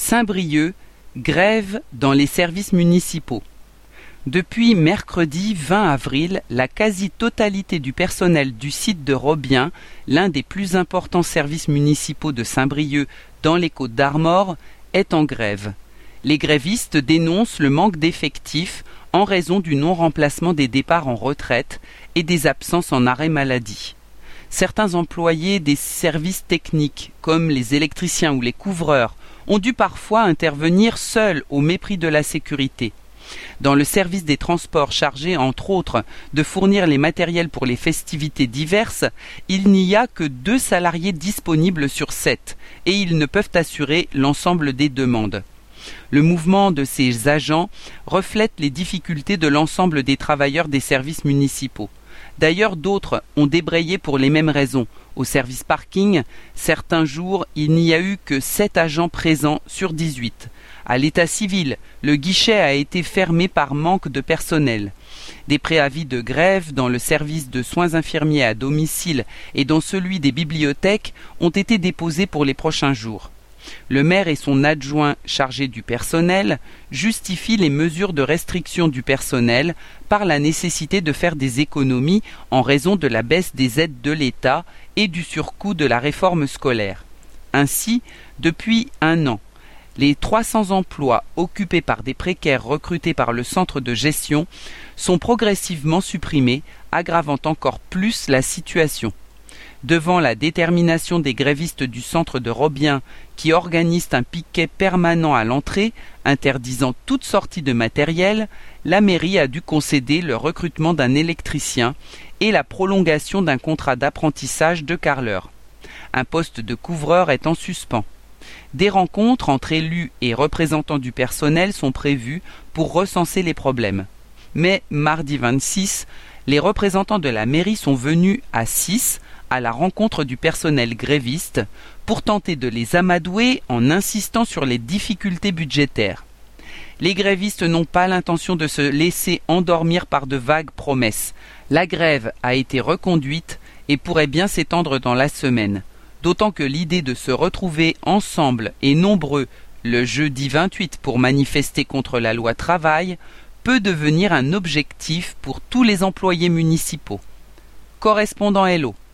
Saint-Brieuc, grève dans les services municipaux. Depuis mercredi 20 avril, la quasi-totalité du personnel du site de Robien, l'un des plus importants services municipaux de Saint-Brieuc dans les Côtes-d'Armor, est en grève. Les grévistes dénoncent le manque d'effectifs en raison du non-remplacement des départs en retraite et des absences en arrêt maladie. Certains employés des services techniques, comme les électriciens ou les couvreurs, ont dû parfois intervenir seuls au mépris de la sécurité. Dans le service des transports chargé, entre autres, de fournir les matériels pour les festivités diverses, il n'y a que 2 salariés disponibles sur 7 et ils ne peuvent assurer l'ensemble des demandes. Le mouvement de ces agents reflète les difficultés de l'ensemble des travailleurs des services municipaux. D'ailleurs, d'autres ont débrayé pour les mêmes raisons. Au service parking, certains jours, il n'y a eu que 7 agents présents sur 18. À l'état civil, le guichet a été fermé par manque de personnel. Des préavis de grève dans le service de soins infirmiers à domicile et dans celui des bibliothèques ont été déposés pour les prochains jours. Le maire et son adjoint chargé du personnel justifient les mesures de restriction du personnel par la nécessité de faire des économies en raison de la baisse des aides de l'État et du surcoût de la réforme scolaire. Ainsi, depuis 1 an, les 300 emplois occupés par des précaires recrutés par le centre de gestion sont progressivement supprimés, aggravant encore plus la situation. Devant la détermination des grévistes du centre de Robien qui organisent un piquet permanent à l'entrée, interdisant toute sortie de matériel, la mairie a dû concéder le recrutement d'un électricien et la prolongation d'un contrat d'apprentissage de carreleur. Un poste de couvreur est en suspens. Des rencontres entre élus et représentants du personnel sont prévues pour recenser les problèmes. Mais mardi 26, les représentants de la mairie sont venus à 6 à la rencontre du personnel gréviste pour tenter de les amadouer en insistant sur les difficultés budgétaires. Les grévistes n'ont pas l'intention de se laisser endormir par de vagues promesses. La grève a été reconduite et pourrait bien s'étendre dans la semaine. D'autant que l'idée de se retrouver ensemble et nombreux le jeudi 28 pour manifester contre la loi travail peut devenir un objectif pour tous les employés municipaux. Correspondant Hello.